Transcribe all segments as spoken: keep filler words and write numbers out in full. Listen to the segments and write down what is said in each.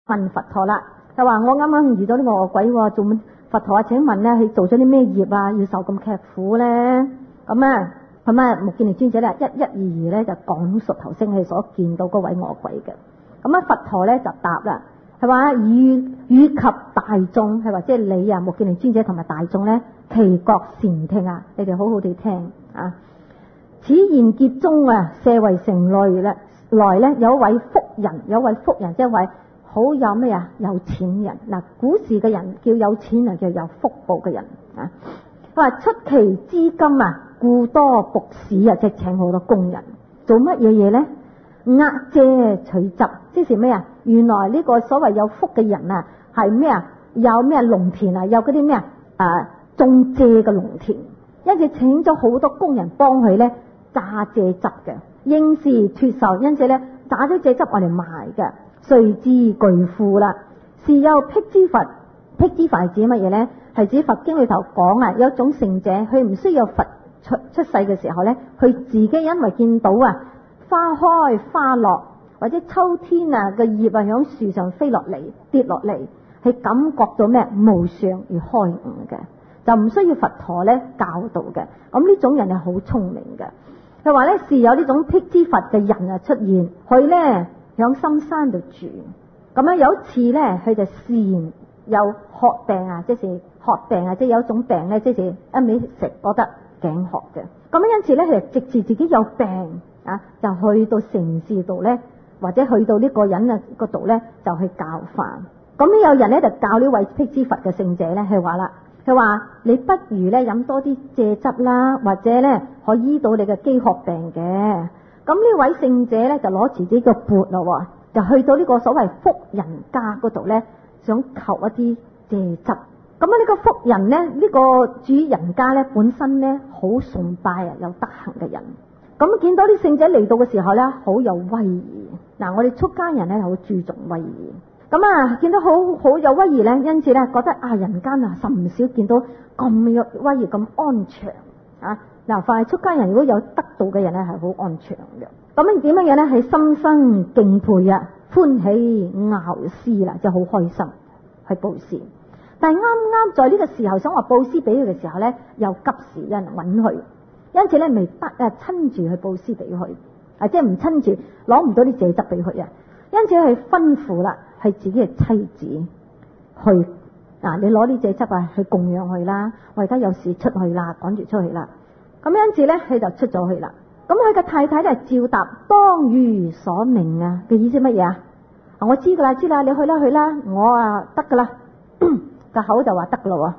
問佛陀啦，就話我啱啱遇到呢個惡鬼喎，做乜？佛陀啊，請問咧，佢做咗啲咩業啊，要受咁劇苦咧？咁啊，咁啊，目犍連尊者咧，一一二二咧就講述頭先佢所見到嗰位惡鬼嘅。咁啊，佛陀咧就答啦，係話與與及大眾，係話即係你啊，目犍連尊者同埋大眾咧，其覺善聽啊，你哋好好地聽啊。此賢劫中啊，舍衛城內咧，來咧有一位福人，有一位福人，即係位好有咩啊？有錢人嗱，古時嘅人叫有錢人，叫有福報嘅人啊。佢話出其資金啊，故多僕使啊，即係請好多工人做乜嘢嘢咧？握蔗取汁，即是咩啊？原來呢個所謂有福嘅人啊，係咩啊？有咩農田啊？有嗰啲咩啊？啊，種蔗嘅農田，因此請咗好多工人幫佢咧榨蔗汁嘅，應是脫售，因此咧榨咗蔗汁我嚟賣嘅。遂至巨富啦。是有辟支佛，辟支佛係指乜嘢咧？係指佛經裏頭講啊，有一種聖者，佢唔需要佛出出世嘅時候咧，佢自己因為見到啊花開花落，或者秋天啊嘅葉啊響樹上飛落嚟跌落嚟，係感覺到咩無常而開悟嘅，就唔需要佛陀咧教導嘅。咁呢種人係好聰明嘅。佢話咧，是有呢種辟支佛嘅人啊出現，佢咧響深山度住，咁樣有一次咧，佢就試驗有渴病啊，即是渴病啊，即係有一種病咧，即是一味食覺得頸渴嘅。咁樣因此咧，佢就直至自己有病啊，就去到城市度咧，或者去到呢個人啊嗰度咧，就去教化。咁樣有人咧就教呢位辟支佛嘅聖者咧，佢話啦，佢話你不如咧飲多啲蔗汁啦，或者咧可醫到你嘅飢渴病嘅。咁呢位聖者咧就攞自己個缽咯，就去到呢個所謂福人家嗰度咧，想求一啲蔗汁。咁啊呢個福人咧，呢、這個主人家咧本身咧好崇拜啊有德行嘅人。咁見到啲聖者嚟到嘅時候咧，好有威儀。嗱，我哋出家人咧好注重威儀。咁啊見到好好有威儀咧，因此咧覺得啊人間啊甚少見到咁有威儀咁安詳啊。嗱，凡係出家人如果有得道嘅人咧，係好安詳嘅。咁樣點樣樣咧？係心生敬佩啊，歡喜樂施啦，就好開心去布施。但係啱啱在呢個時候想話布施俾佢嘅時候咧，又急時有人揾佢，因此咧未得啊親自去布施俾佢，啊即係唔親自攞唔到啲蔗汁俾佢啊。因此係吩咐啦，係自己嘅妻子去啊，你攞啲蔗汁啊去供養佢啦。我而家有事出去啦，趕住出去啦。咁因此咧，佢就出咗去啦。咁佢嘅太太咧照答，當如所命啊嘅意思乜嘢啊？我知噶啦，知啦，你去啦去啦，我啊得噶啦，個口就話得噶咯。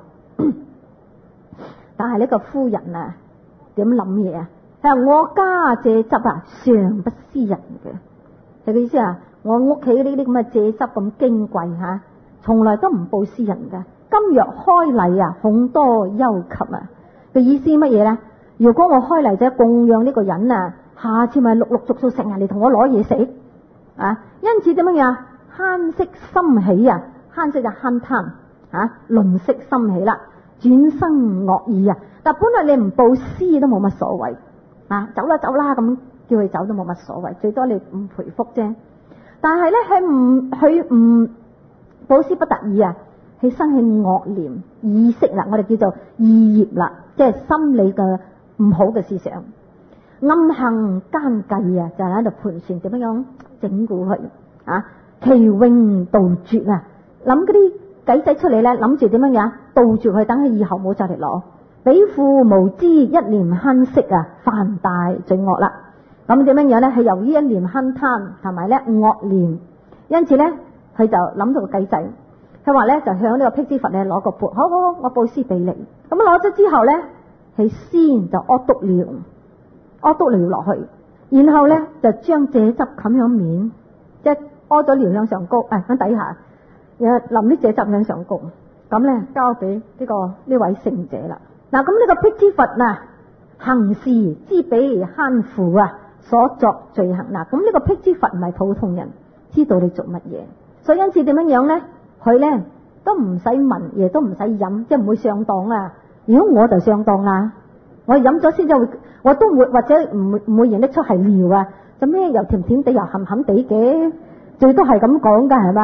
但係呢個夫人啊，點諗嘢啊？佢話我家蔗汁啊，常不施人嘅，係個意思啊？我屋企呢啲咁嘅蔗汁咁矜貴吓，從來都唔布施人嘅。今若開禮啊，恐多憂及啊。嘅意思乜嘢咧？如果我開嚟者供養呢個人啊，下次咪陸陸續續成日嚟同我攞嘢食啊！因此點樣樣慳惜心起啊，慳惜就慳貪啊，吝嗇心起啦，轉生惡意啊！但本來你唔布施都冇乜所謂啊，走啦走啦咁叫佢走都冇乜所謂，最多你唔賠福啫。但係咧，佢唔佢唔布施不得已啊，佢生起惡念意識啦，我哋叫做意業啦，即係心理嘅唔好嘅思想，暗行奸計啊，就係喺度盤算點樣樣整蠱佢啊，其永杜絕啊，諗嗰啲計仔出嚟咧，諗住點樣樣杜絕佢，等佢以後冇再嚟攞。比父無知，一念慳惜啊，犯大罪惡啦。咁點樣樣咧？係由於一念慳貪同埋咧惡念，因此咧佢就諗到個計仔，佢話咧就向呢個辟支佛咧攞個缽，好好好，我布施俾你。咁攞咗之後咧，佢先就屙督尿，屙督尿落去，然後咧就將蔗汁冚響面，即係屙咗尿向上高，誒、哎、響底下，然後淋啲蔗汁向上高，咁咧交俾呢個呢位聖者啦。嗱，咁呢個辟支佛啊，行事知彼慳父啊，所作罪行。嗱，咁呢個辟支佛唔係普通人，知道你做乜嘢，所以因此點樣樣咧，佢咧都唔使聞，亦都唔使飲，即係唔會上當啊。如果我就上當啦，我飲咗先至會，我都會或者唔會唔會認得出係尿啊，就咩又甜甜地又鹹鹹地嘅，最多係咁講噶係嘛？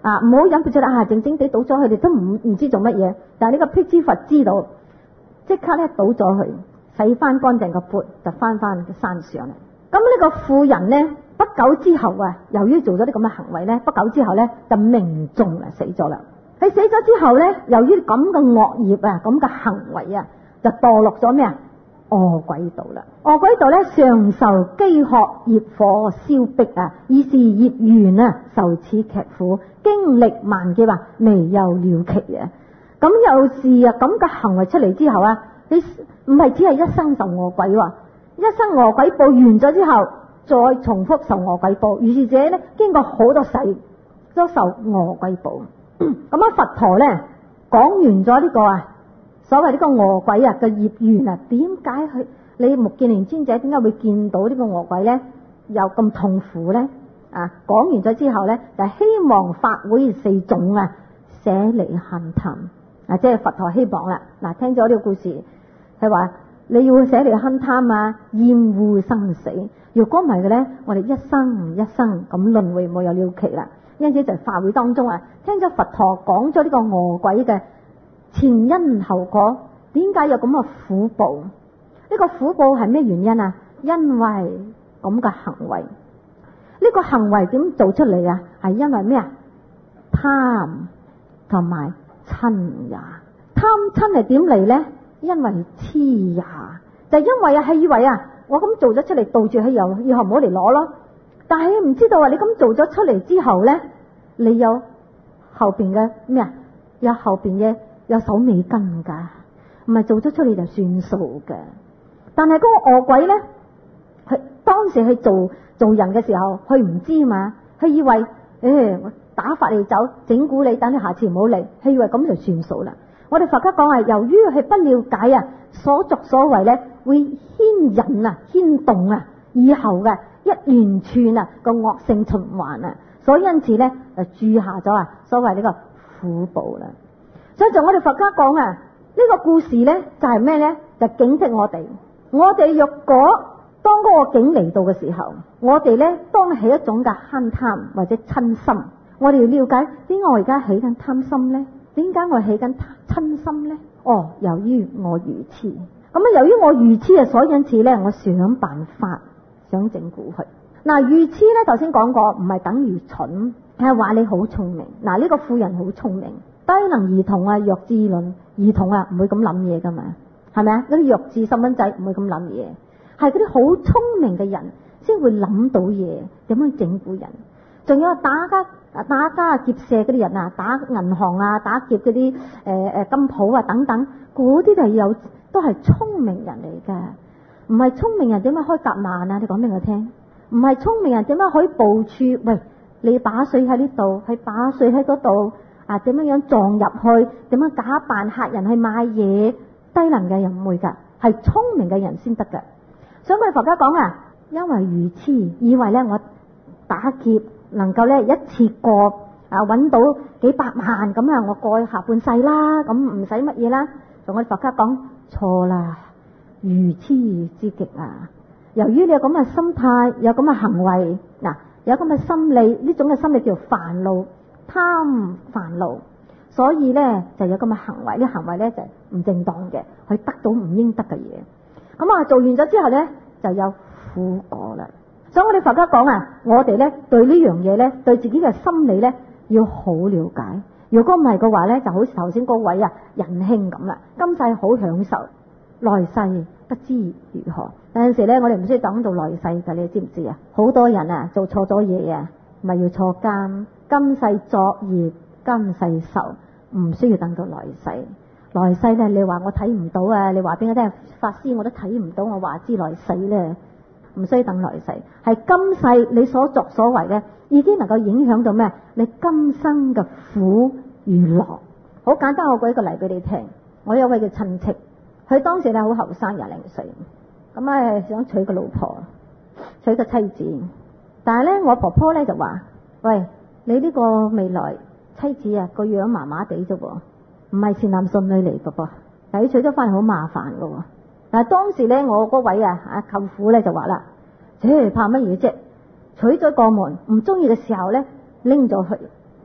啊，唔好飲佢出嚟啊，靜靜地倒咗佢哋都唔唔知做乜嘢。但係呢個辟支佛知道，即刻咧倒咗佢，洗翻乾淨個缽就翻翻個山上嚟。咁呢個婦人咧不久之後啊，由於做咗啲咁嘅行為咧，不久之後咧就命中啦，死咗啦。佢死咗之後咧，由於咁嘅惡業啊，咁嘅行為啊，就墮落咗咩啊？餓鬼道啦。餓鬼道咧，常受飢渴、業火燒逼啊，以是業緣啊，受此劇苦，經歷萬劫啊，未有了期啊。咁又是啊，咁嘅行為出嚟之後啊，你唔係只係一生受餓鬼喎，一生餓鬼報完咗之後，再重複受餓鬼報，如是者咧，經過好多世都受餓鬼報。咁啊，佛陀咧講完咗呢個啊，所謂呢個餓鬼啊嘅業緣啊，點解佢你目犍連尊者點解會見到呢個餓鬼咧，又咁痛苦咧？啊，講完咗之後咧，就希望法會四眾啊捨離慳貪啊，即係佛陀希望啦。嗱，聽咗呢個故事，係話你要捨離慳貪啊，厭惡生死。如果唔係嘅咧，我哋一生一生咁輪迴冇有了期啦。因此在法會當中啊，聽咗佛陀講咗呢個餓鬼嘅前因後果，點解有咁嘅苦報？呢、這個苦報係咩原因啊？因為咁嘅行為，呢、這個行為點做出嚟啊？係因為咩啊？貪同埋嗔呀。貪嗔係點嚟咧？因為痴呀，就係、因為啊，係以為啊，我咁做咗出嚟，倒住佢以後以後唔好嚟攞咯。但係你唔知道啊！你咁做咗出嚟之後咧，你有後邊嘅咩啊？有後邊嘅有手尾跟噶，唔係做咗出嚟就算數嘅。但係嗰個餓鬼咧，佢當時去做做人嘅時候，佢唔知嘛，佢以為誒我打發你走，整蠱你，等你下次唔好嚟，佢以為咁就算數啦。我哋佛家講係由於佢不了解啊，所作所為咧會牽引啊、牽動啊以後嘅一連串啊個惡性循環啊，所以因此咧就注下咗啊所謂呢個苦報啦。所以就我哋佛家講啊，呢、這個故事咧就係咩咧？就警惕我哋，我哋若果當嗰個境嚟到嘅時候，我哋咧當起一種嘅慳貪或者嗔心，我哋要了解點解我而家起緊貪心咧？點解我起緊嗔心咧？哦，由於我愚痴，咁啊由於我愚痴啊，所以因此咧我想辦法。想整蠱佢。嗱，愚痴咧頭先講過，唔係等於蠢，係話你好聰明。嗱，呢個婦人好聰明，低能兒童啊，弱智論兒童啊，唔會咁諗嘢噶嘛，係咪啊？嗰啲弱智細蚊仔唔會咁諗嘢，係嗰啲好聰明嘅人先會諗到嘢，點樣整蠱人。仲有打家打家啊劫舍嗰啲人啊，打銀行啊，打劫嗰啲誒誒金鋪啊等等，嗰啲就係有都係聰明人嚟噶。唔係聰明人點解開夾萬啊？你講俾我聽。唔係聰明人點解可以部署？喂，你把水喺呢度，係把水喺嗰度啊？點樣樣撞入去？點樣假扮客人去買嘢？低能嘅人唔會噶，係聰明嘅人先得噶。所以我哋佛家講啊，因為愚痴，以為咧我打劫能夠咧一次過啊搵到幾百萬咁啊，我過去下半世啦，咁唔使乜嘢啦。同我哋佛家講錯啦。愚痴之極啊！由於你有咁嘅心態，有咁嘅行為，嗱，有咁嘅心理，呢種嘅心理叫做煩惱、貪煩惱，所以咧就有咁嘅行為，呢行為咧就唔正當嘅，去得到唔應得嘅嘢。咁啊，做完咗之後咧就有苦果啦。所以我哋佛家講啊，我哋咧對呢樣嘢咧，對自己嘅心理咧要好了解。如果唔係嘅話咧，就好似頭先嗰位啊仁兄咁啦，今世好享受。來世不知如何，有陣時咧，我哋唔需要等到來世㗎，你知唔知啊？好多人啊，做錯咗嘢啊，咪要坐監，今世作業，今世受，唔需要等到來世。來世咧，你話我睇唔到啊？你話俾我聽，法師我都睇唔到，我話知來世咧，唔需要等來世，係今世你所作所為咧，已經能夠影響到咩？你今生嘅苦與樂。好簡單，我舉一個例俾你聽，我有位嘅親戚。佢當時咧好後生，廿零歲，咁啊想娶個老婆，娶個妻子。但係咧，我婆婆咧就話：喂，你呢個未來妻子啊，個樣麻麻地啫喎，唔係善男信女嚟噶噃。但係佢娶咗翻嚟好麻煩噶喎。但係當時咧，我嗰位啊阿舅父咧就話啦：切，怕乜嘢啫？娶咗過門，唔中意嘅時候咧拎咗去，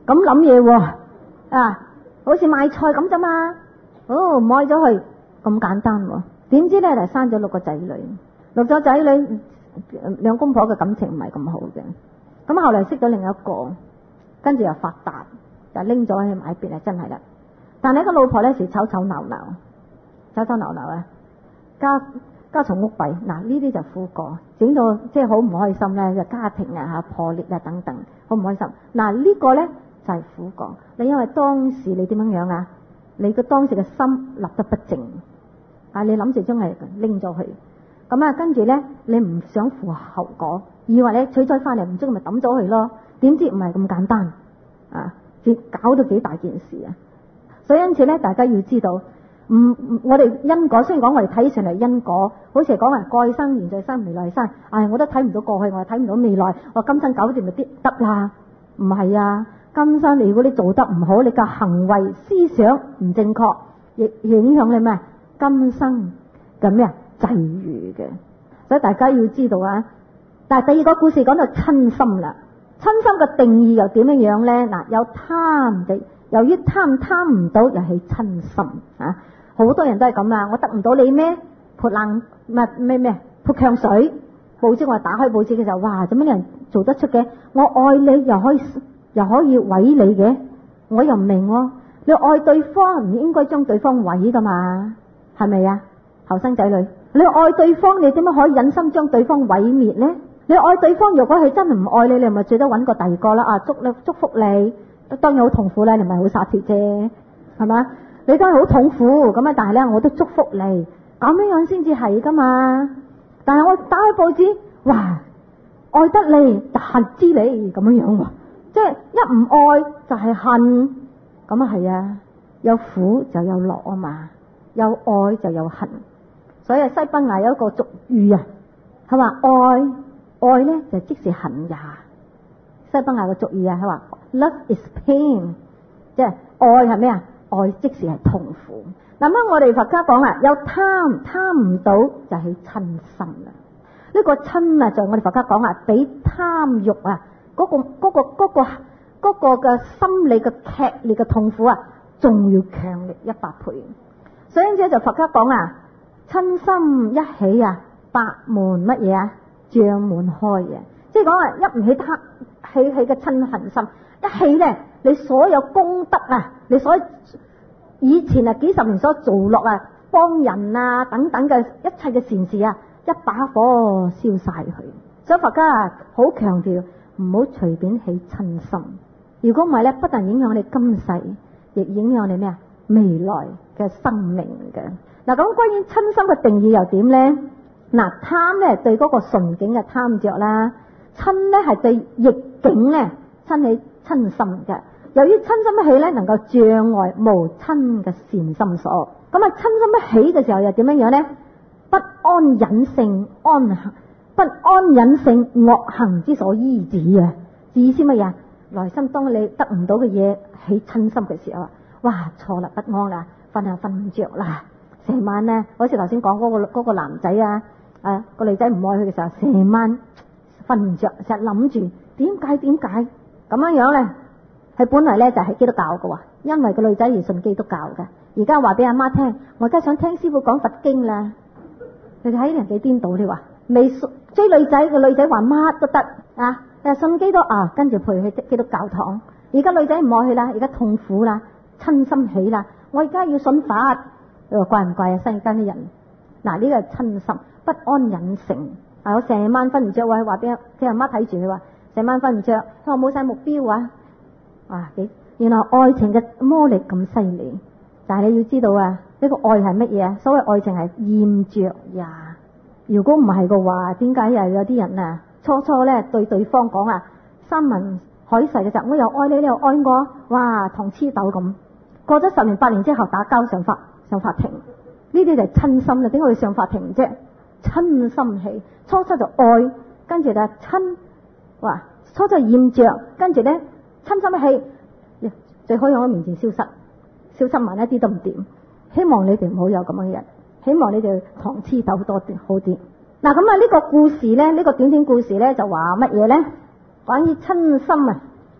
咁諗嘢喎，啊，好似買菜咁啫嘛，哦，買咗去咁簡單喎，點知咧就生咗六個仔女，六個仔女兩公婆嘅感情唔係咁好嘅，咁後來識咗另一個，跟住又發達，就拎咗去買別啊，真係啦。但係個老婆咧時吵吵鬧鬧，吵吵鬧鬧啊，家家嘈屋閉，嗱呢啲就苦果，整到即係好唔開心咧，就家庭啊吓破裂啊等等，好唔開心。嗱呢個咧就係苦果，你因為當時你點樣樣啊？你個當時嘅心立得不正，啊你諗住將係拎咗去，咁啊跟住咧你唔想負後果，以為咧娶咗翻嚟唔中意咪抌咗佢咯，點知唔係咁簡單啊，至搞到幾大件事啊！所以因此咧，大家要知道。唔，我哋因果雖然講我哋睇上嚟因果，好似係講話過去生、現在生、未來生，唉，我都睇唔到過去，我睇唔到未來，我今生搞掂咪啲得啦？唔係啊，今生如果你做得唔好，你嘅行為思想唔正確，亦影響你咩？今生嘅咩啊際遇嘅。所以大家要知道啊。但係第二個故事講到親心啦，親心嘅定義又點樣樣咧？嗱，有貪嘅，由於貪貪唔到，又係親心啊。好多人都係咁啊！我得唔到你咩？潑冷咩咩咩潑強水。報紙我打開報紙嘅時候，哇！做乜人做得出嘅？我愛你又可以又可以毀你嘅，我又唔明喎。你愛對方唔應該將對方毀噶嘛？係咪啊？後生仔女，你愛對方，你點樣可以忍心將對方毀滅呢？你愛對方，如果佢真係唔愛你，你咪最多揾個第二個啦。啊，祝你祝福你，當然好痛苦啦，你咪好灑脫啫，係嘛？你都係好痛苦咁啊！但係咧，我都祝福你，咁樣樣先至係噶嘛。但係我打開報紙，哇，愛得你，恨之你咁樣樣喎，即係一唔愛就係恨，咁啊係啊，有苦就有樂啊嘛，有愛就有恨。所以西班牙有一個俗語啊，佢話愛愛咧就即是恨也。西班牙嘅俗語啊，佢話 Love is pain， 即係愛係咩啊？愛即時係痛苦。嗱咁我哋佛家講啦，有貪貪唔到就係親心啦。呢、這個親啊，就我哋佛家講啊，比貪欲啊嗰、那個嗰、那個嗰、那個嗰、那個嘅心理嘅劇烈嘅痛苦啊，仲要強烈一百倍。所以因此就佛家講啊，親心一起啊，百門乜嘢啊，障門開嘅。即係講啊，一唔起貪起起嘅親恨心，一起咧，你所有功德啊，你所以前啊幾十年所做落啊，幫人啊等等嘅一切嘅善事啊，一把火燒晒佢。所以佛家啊好強調唔好隨便起親心，如果唔係咧，不但影響你今世，亦影響你咩啊未來嘅生命嘅。嗱，咁關於親心嘅定義又點咧？嗱，貪咧對嗰個順境嘅貪着啦，親咧係對逆境咧親起親心嘅。由於親心一起咧，能夠障礙無親嘅善心所。咁啊，親心一起嘅時候又點樣樣咧？不安忍性安行，不安忍性惡行之所依止啊！意思乜嘢？內心當你得唔到嘅嘢起親心嘅時候啊，哇，錯啦，不安啦，瞓下瞓唔着啦，成晚咧，好似頭先講嗰個、嗰個男仔啊，啊個女仔唔愛佢嘅時候，成晚瞓唔着，成日諗住點解點解咁樣樣咧？佢本來咧就係基督教嘅喎，因為個女仔而信基督教嘅。而家話俾阿媽聽，我而家想聽師傅講佛經啦。你睇人哋顛倒你話，未追女仔嘅女仔話乜都得啊，誒信基督啊，跟住陪去基督教堂。而家女仔唔愛去啦，而家痛苦啦，親心起啦。我而家要信法，你話怪唔怪啊？世間啲人嗱，呢個係親心不安忍性啊！我成晚瞓唔着，話話俾佢阿媽睇住佢話，成晚瞓唔着，佢話冇晒目標啊！哇！幾原來愛情嘅魔力咁犀利，但係你要知道啊，呢個愛係乜嘢啊？所謂愛情係厭着呀。如果唔係嘅話，點解又有啲人啊，初初咧對對方講啊，山盟海誓嘅時候，我又愛你，你又愛我，哇，同黐豆咁。過咗十年八年之後打交上法上法庭，呢啲就係親心啦。點解會上法庭啫？親心起，初初就愛，跟住就親，哇，初初厭着，跟住咧。親心一起，最好喺我面前消失，消失埋一啲都唔掂。希望你哋唔好有咁樣嘅人，希望你哋糖黐豆多啲好啲。嗱，咁啊呢個故事咧，呢、呢個短短故事咧就話乜嘢咧？關於親心啊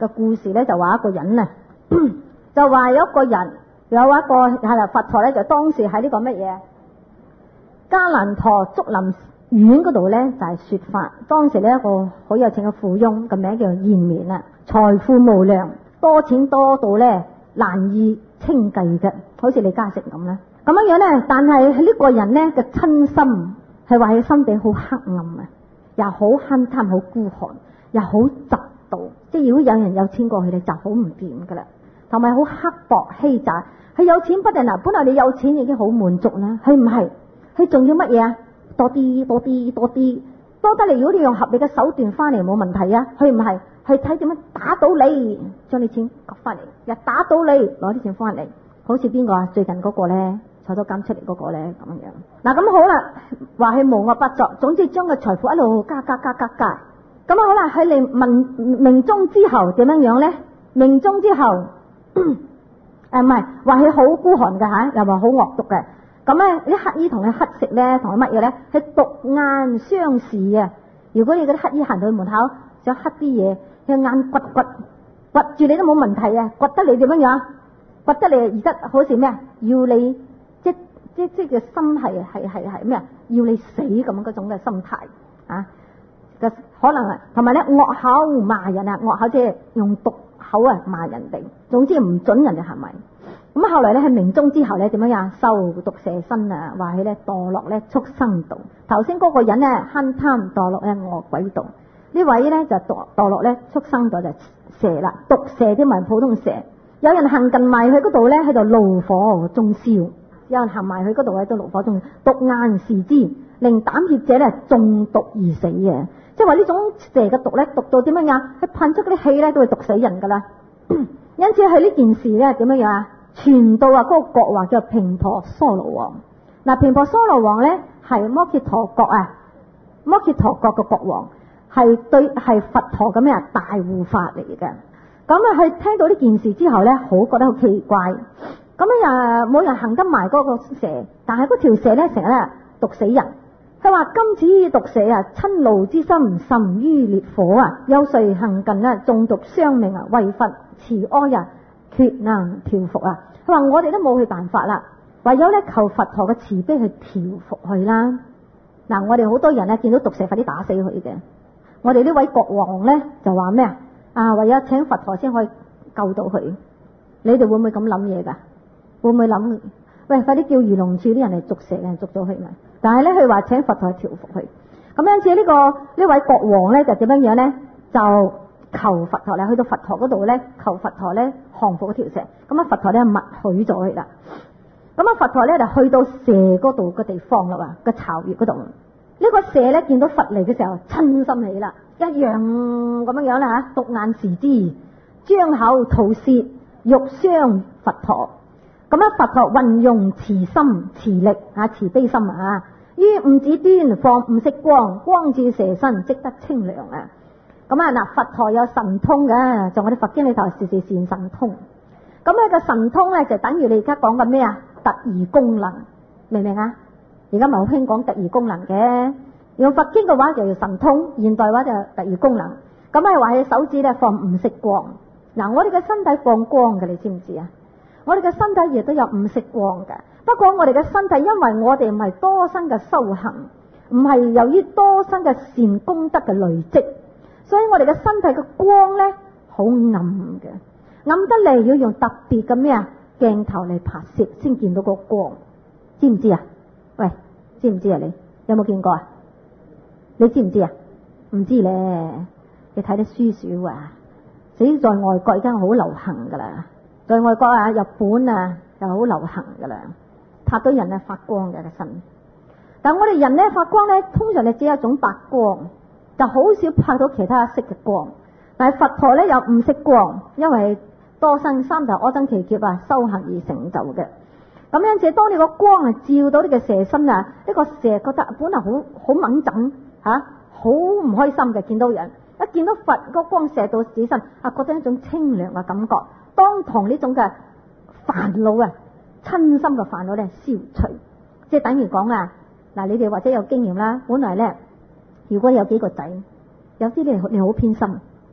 嘅故事咧，就話一個人啊，就話有一個人有一個係啦，佛陀咧就當時喺呢個乜嘢迦蘭陀竹林院嗰度咧就係、是、說法。當時呢一個好有錢嘅富翁，個名叫延綿啊，財富無量，多錢多到咧難以稱計嘅，好似李嘉誠咁啦。咁樣樣咧，但係呢個人咧嘅親心係話佢心地好黑暗啊，又好慳貪，好孤寒，又好嫉妒。即係如果有人有錢過去咧，就好唔掂噶啦，同埋好刻薄欺詐。佢有錢不定嗱，本來你有錢已經好滿足啦，佢唔係，佢仲要乜嘢啊？多啲多啲多啲多得嚟。如果你用合理嘅手段翻嚟冇問題啊，佢唔係，去睇點樣打到你，將啲錢割翻嚟，又打到你攞啲錢翻嚟。好似邊個啊？最近嗰個咧坐咗監出嚟嗰個咧咁樣。嗱咁好啦，話佢無惡不作，總之將個財富一路加加加加加。咁啊好啦，佢嚟問命終之後點樣樣咧？命終之後誒唔係話佢好孤寒嘅吓，又話好惡毒嘅。咁咧啲乞衣同佢乞食咧，同佢乜嘢咧？係獨眼相視啊！如果你嗰啲乞衣行到去門口想乞啲嘢，佢眼掘掘掘住你都冇問題啊！掘得你點樣樣？掘得你而家好似咩啊？要你即即即嘅心係係係係咩啊？要你死咁嗰種嘅心態啊！嘅可能啊，同埋咧惡口罵人啊，惡口即係用毒口啊罵人哋，總之唔准人哋行埋。咁後來咧喺命終之後咧點樣呀？受毒蛇身啊，話佢咧墮落咧畜生道。頭先嗰個人咧慳貪墮落咧餓鬼道，呢位咧就墮墮落咧畜生道就蛇啦，毒蛇啲唔係普通蛇。有人行近埋去嗰度咧喺度怒火中燒，有人行埋去嗰度喺度怒火中燒，毒眼視之，令膽怯者咧中毒而死嘅。即係話呢種蛇嘅毒咧毒到點樣呀？佢噴出嗰啲氣咧都會毒死人噶啦。因此係呢件事咧點樣樣啊？傳到啊嗰個國王叫頻婆娑羅王。嗱，頻婆娑羅王咧係摩羯陀國啊，摩羯陀國嘅國王係對係佛陀咁樣大護法嚟嘅。咁啊，佢聽到呢件事之後咧，好覺得好奇怪。咁啊，冇人行得埋嗰個蛇，但係嗰條蛇咧成日咧毒死人。佢話今次毒蛇啊，嗔怒之心甚於烈火啊，有誰行近啊，中毒傷命啊，為佛慈哀啊，決能調伏啊。佢話我哋都冇去辦法啦，唯有咧求佛陀嘅慈悲去調伏佢啦。嗱，我哋好多人咧見到毒蛇快啲打死佢嘅。我哋呢位國王咧就話咩啊？啊，唯有請佛陀先可以救到佢。你哋會唔會咁諗嘢噶？會唔會諗？喂，快啲叫漁農處啲人嚟捉蛇嘅，捉咗佢咪？但係咧，佢話請佛陀去調伏佢。咁因此呢個呢位國王咧就點樣樣咧？就求佛陀咧，去到佛陀嗰度咧，求佛陀咧降服嗰條蛇。咁啊，佛陀咧默許咗佢啦。咁啊，佛陀咧就去到蛇嗰度嘅地方啦，話個巢穴嗰度。呢個蛇咧見到佛嚟嘅時候，親心起啦，一樣咁樣樣啦吓，獨眼視之，張口吐舌，欲傷佛陀。咁啊，佛陀運用慈心、慈力啊，慈悲心啊，於五指端放五色光，光照蛇身，即得清涼啊。咁啊嗱，佛陀有神通嘅，就我哋佛經裏頭時時善神通。咁呢個神通咧就等於你而家講嘅咩啊？特異功能，明唔明啊？而家咪好興講特異功能嘅，用佛經嘅話就叫神通，現代話就特異功能。咁啊話佢手指咧放五色光，嗱，我哋嘅身體放光嘅，你知唔知啊？我哋嘅身體亦都有五色光嘅，不過我哋嘅身體因為我哋唔係多生嘅修行，唔係由於多生嘅善功德嘅累積，所以我哋嘅身體嘅光咧好暗嘅，暗得嚟要用特別嘅咩啊鏡頭嚟拍攝先見到個光，知唔知啊？喂，知唔知啊？你有冇見過啊？你知唔知啊？唔知咧，你睇啲書少啊，至於在外國而家好流行噶啦。在外國啊，日本啊，又好流行噶啦，拍到人咧發光嘅個身。但係我哋人咧發光咧，通常你只有一種白光，就好少拍到其他色嘅光。但係佛陀咧有五色光，因為多生三大阿僧祇劫啊修行而成就嘅。咁因此，當你個光啊照到呢個蛇身啊，呢個蛇覺得本來好好猛整吓，好唔開心嘅，見到人一見到佛個光射到自身啊，覺得一種清涼嘅感覺。當同呢種嘅煩惱啊，親心嘅煩惱咧消除，即係等於講啊，嗱，你哋或者有經驗啦，本來咧如果有幾個仔，有啲你你好偏心，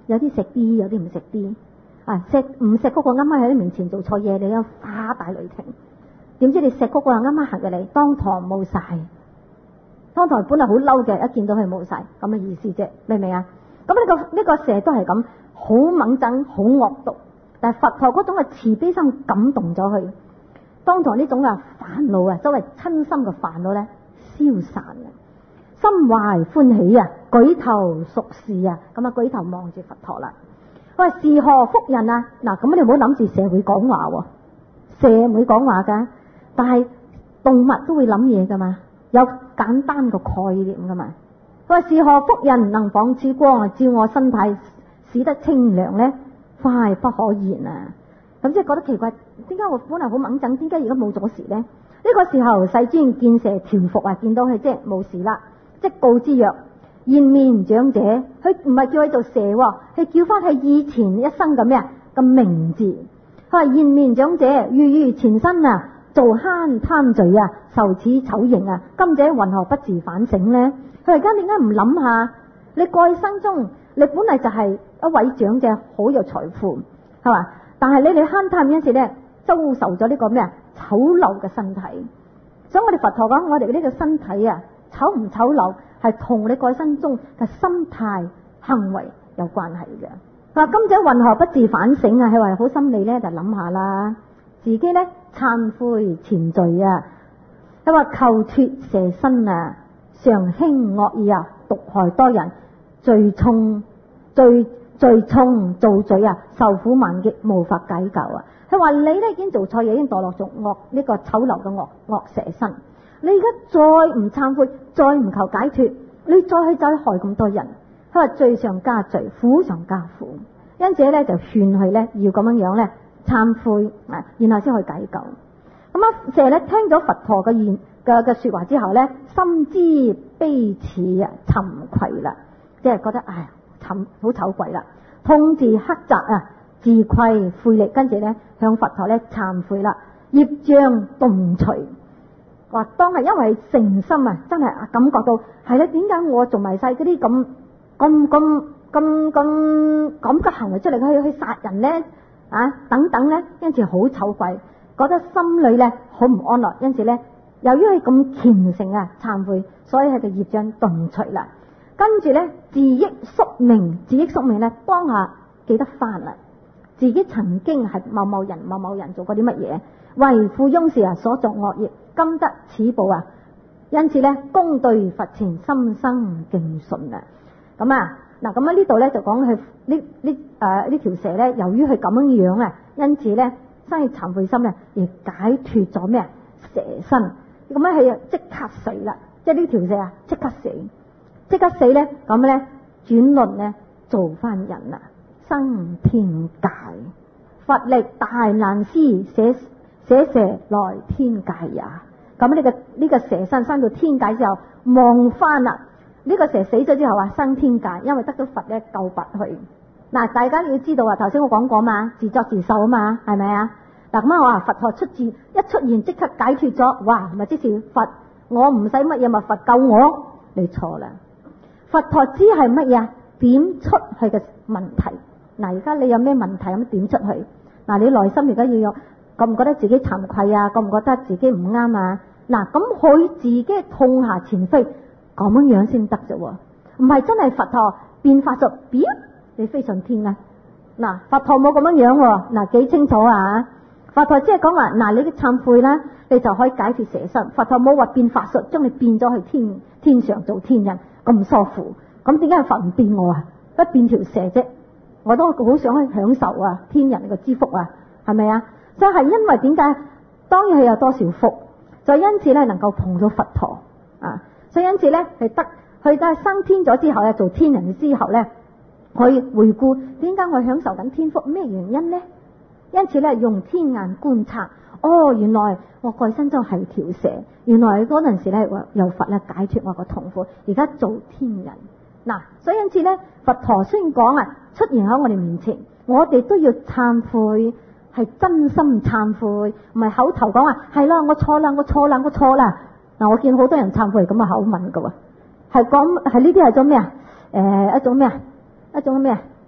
有啲食啲，有啲唔食啲。啊，錫唔錫嗰個啱啱喺你面前做錯嘢，你有花大雷霆。點知你錫嗰個啱啱行入嚟，當堂冇晒。當堂本來好嬲嘅，一見到佢冇晒，咁嘅意思啫，明唔明啊？咁呢、這個呢、這個蛇都係咁，好猛憎，好惡毒。但係佛陀嗰種嘅慈悲心感動咗佢，當堂呢種嘅煩惱啊，周圍親心嘅煩惱咧消散啊，心懷歡喜啊，舉頭熟視啊，咁啊舉頭望住佛陀啦。喂，是何福人啊？嗱，咁你唔好諗住蛇會講話喎，蛇唔會講話噶，但係動物都會諗嘢噶嘛，有簡單個概念噶嘛。喂，是何福人能仿此光啊，照我身體，使得清涼咧？快不可言啊！咁即係覺得奇怪，點解我本來好猛整，點解而家冇咗事呢？呢、這個時候世尊見蛇調伏啊，見到佢即係冇事啦，即告之曰：延綿長者，佢唔係叫佢做蛇，係叫翻佢以前一生嘅咩啊嘅名字。佢話延綿長者，如於前身啊，做慳貪罪啊，受此醜刑啊，今者云何不自反省呢？佢而家點解唔諗下？你過去生中，你本嚟就係一位長者，好有財富，係嘛？但係你哋慳貪嗰陣時咧，遭受咗呢個咩啊醜陋嘅身體。所以我哋佛陀講，我哋呢個身體啊，醜唔醜陋，係同你過去生中嘅心態行為有關係嘅。佢話今者云何不自反省啊？佢話好心理咧，就諗下啦，自己咧懺悔前罪啊。佢話求脫蛇身啊，常興惡意啊，毒害多人，罪重罪罪重造罪啊，受苦萬極，無法解救啊！佢話你咧已經做錯嘢，已經墮落咗惡呢個醜陋嘅惡惡蛇身，你而家再唔懺悔，再唔求解脫，你再去走去害咁多人，佢話罪上加罪，苦上加苦，因此咧就勸佢咧要咁樣樣咧懺悔啊，然後先去解救。咁啊蛇咧聽咗佛陀嘅言嘅嘅說話之後咧，心知悲恥啊，慚愧啦，即係覺得唉。好醜鬼啦，痛自克責啊，自愧悔力，跟住咧向佛陀咧懺悔啦，業障頓除。話當係因為誠心啊，真係感覺到係咧，點解我做埋晒嗰啲咁咁咁咁咁咁嘅行為出嚟去去殺人咧啊等等咧，因此好醜鬼，覺得心裏咧好唔安樂，因此咧由於佢咁虔誠啊懺悔，所以係個業障頓除啦。跟住咧，自憶宿命，自憶宿命咧，當下記得翻啦，自己曾經係某某人、某某人做過啲乜嘢，為富翁時啊所作惡業，今得此報啊！因此咧，恭對佛前心生敬順啊！咁啊，嗱咁喺呢度咧就講佢呢呢誒呢條蛇咧，由於佢咁樣樣啊，因此咧生起慚愧心咧，而解脫咗咩啊蛇身，咁咧係即刻死啦，即係呢條蛇啊即刻死。即刻死咧，咁咧轉輪咧做翻人啦，生天界。佛力大難思，捨捨蛇來天界也。咁呢個呢個蛇身生到天界之後，望翻啦，呢個蛇死咗之後啊，生天界，因為得到佛咧救拔佢。嗱，大家要知道啊，頭先我講過嘛，自作自受啊嘛，係咪啊？嗱咁啊，我話佛陀出現一出現即刻解脫咗，哇，咪即是佛，我唔使乜嘢咪佛救我，你錯啦。佛陀知係乜嘢？點出去嘅問題。嗱，而家你有咩問題咁點出去？嗱，你內心而家要有覺唔覺得自己慚愧啊？覺唔覺得自己唔啱啊？嗱，咁佢自己痛下前非，咁樣樣先得啫。唔係真係佛陀變法術，變你飛上天啊！嗱，佛陀冇咁樣樣，嗱幾清楚啊！佛陀只係講話，嗱，你嘅懺悔啦，你就可以解脫蛇身。佛陀冇話變法術，將你變咗去天天上做天人。咁疏乎，咁點解佛唔變我啊？不變條蛇啫，我都好想去享受啊天人嘅之福啊，係咪啊？就係因為點解？當然係有多少福，就因此咧能夠碰到佛陀啊，所以因此咧係得去得升天咗之後咧做天人之後咧，可以回顧點解我享受緊天福，咩原因咧？因此咧用天眼觀察。哦，原來我過身就係條蛇，原來嗰陣時咧由佛咧解脫我個痛苦，而家做天人嗱，所以因此咧佛陀雖然講啊出現喺我哋面前，我哋都要懺悔，係真心懺悔，唔係口頭講話係啦，我錯啦，我錯啦，我錯啦。嗱，我見好多人懺悔咁嘅口吻噶喎，係講係呢啲係種咩啊？誒、呃，一種咩啊？一種咩啊？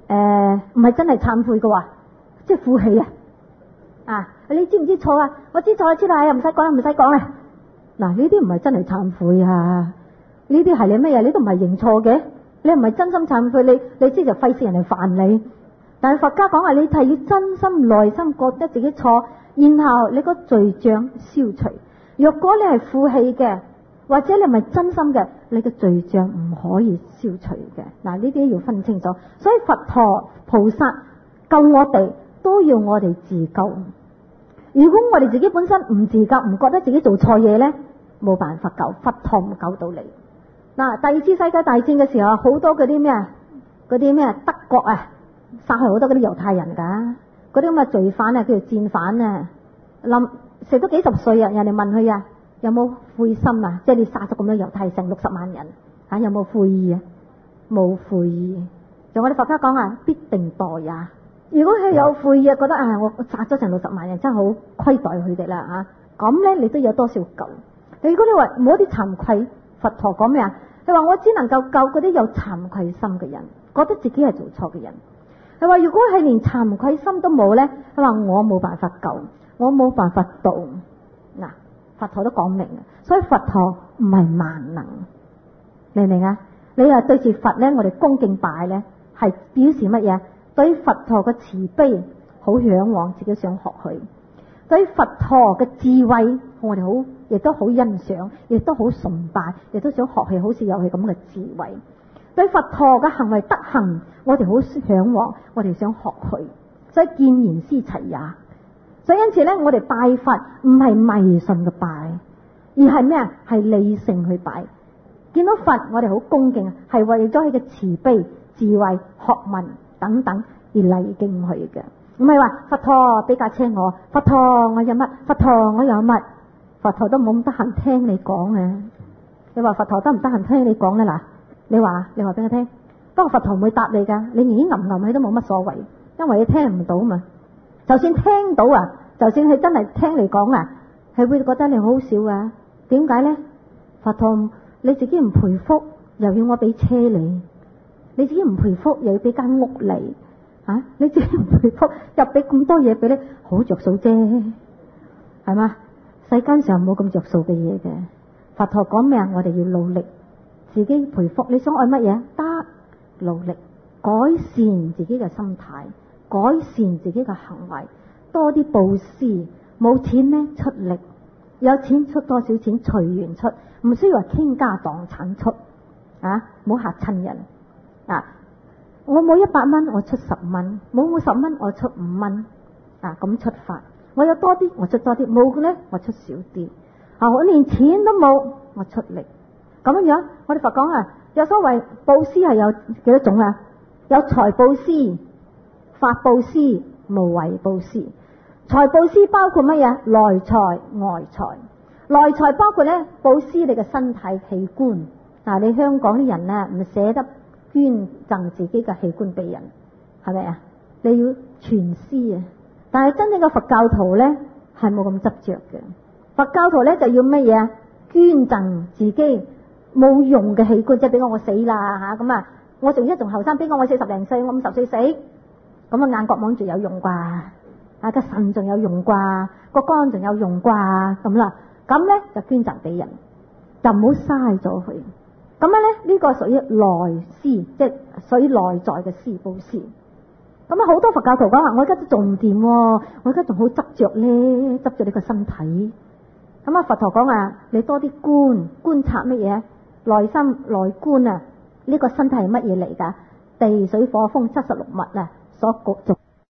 誒唔係真係懺悔嘅話，即係負氣啊！啊，你知唔知錯啊？我知錯，知啦，又唔使講啦，唔使講啦。嗱，呢啲唔係真係懺悔啊！呢啲係你咩嘢？你都唔係認錯嘅，你唔係真心懺悔，你你知就費事人哋煩你。但係佛家講話，你係要真心內心覺得自己錯，然後你個罪障消除。若果你係負氣嘅，或者你唔係真心嘅，你嘅罪障唔可以消除嘅。嗱，呢啲要分清楚。所以佛陀菩薩救我哋，都要我哋自救。如果我哋自己本身唔自救，唔覺得自己做錯嘢呢，冇辦法救，佛陀唔救到你。嗱，第二次世界大戰嘅時候，好多嗰啲咩啊，嗰啲咩德國啊，殺害好多嗰啲猶太人噶，嗰啲咁嘅罪犯啊，叫做戰犯啊，冧食咗幾十歲啊，人哋問佢啊，有冇悔心啊？即係你殺咗咁多猶太成六十萬人，吓、啊、有冇悔意啊？冇悔意，就我哋佛家講啊，必定墮也。如果佢有悔意啊，覺得啊，我殺咗成六十萬人，真係好虧待佢哋啦吓，咁、啊、咧你都有多少救？如果你話冇一啲慚愧，佛陀講咩啊？佢話我只能夠救嗰啲有慚愧心嘅人，覺得自己係做錯嘅人。佢話如果係連慚愧心都冇咧，佢話我冇辦法救，我冇辦法度。嗱，佛陀都講明嘅，所以佛陀唔係萬能，明唔明啊？你啊對住佛咧，我哋恭敬拜咧，係表示乜嘢？對佛陀嘅慈悲好向往，自己想學佢；對佛陀嘅智慧，我哋好亦都好欣賞，亦都好崇拜，亦都想學佢，好似有佢咁嘅智慧。對佛陀嘅行為德行，我哋好向往，我哋想學佢，所以見賢思齊也。所以因此咧，我哋拜佛唔係迷信嘅拜，而係咩啊？係理性去拜。見到佛，我哋好恭敬，係為咗佢嘅慈悲、智慧、學問等等而禮敬佢嘅。唔係話佛陀俾架車我，佛陀我有乜，佛陀我有乜，佛陀都冇咁得閒聽你講啊！你話佛陀得唔得閒聽你講咧？嗱，你話你話俾我聽，不過佛陀唔會答你噶，你已經吟吟佢都冇乜所謂，因為你聽唔到嘛。就算聽到啊，就算係真係聽你講啊，係會覺得你好好笑啊？點解咧？佛陀你自己唔賠福，又要我俾車你；你自己唔賠福，又要俾間屋你。啊！你自己唔賠福，又俾咁多嘢俾你，好着數啫，係嘛？世間上冇咁着數嘅嘢嘅。佛陀講咩啊？我哋要努力，自己賠福。你想愛乜嘢？得，努力改善自己嘅心態，改善自己嘅行為，多啲布施。冇錢呢，出力；有錢出多少錢隨緣出，唔需要話傾家蕩產出。啊！唔好嚇親人啊！我冇一百蚊，我出十蚊；冇冇十蚊，我出五蚊。啊，咁出發。我有多啲，我出多啲；冇嘅咧，我出少啲。啊，我連錢都冇，我出力。咁樣樣，我哋佛講啊，有所謂布施係有幾多種啊？有財布施、法布施、無為布施。財布施包括乜嘢？內財、外財。內財包括咧布施你嘅身體器官。嗱、啊，你香港啲人啊，唔捨得捐贈自己嘅器官俾人，係咪啊？你要全施啊！但係真正嘅佛教徒咧，係冇咁執着嘅。佛教徒咧就要乜嘢？捐贈自己冇用嘅器官，即係俾我我死啦吓咁啊！我仲一仲後生，俾我我四十零歲，我五十歲死，咁啊眼角望住有用啩，啊個腎仲有用啩，個肝仲有用啩咁啦，咁咧就捐贈俾人，就唔好嘥咗佢。咁樣咧，呢個屬於內施，即係屬於內在嘅施布施。咁啊，好多佛教徒講話，我而家都仲唔掂，我而家仲好執着咧，執着你個身體。咁啊，佛陀講話，你多啲觀觀察乜嘢？內心內觀啊，呢個身體係乜嘢嚟噶？地水火風七十六脈啊，所局做。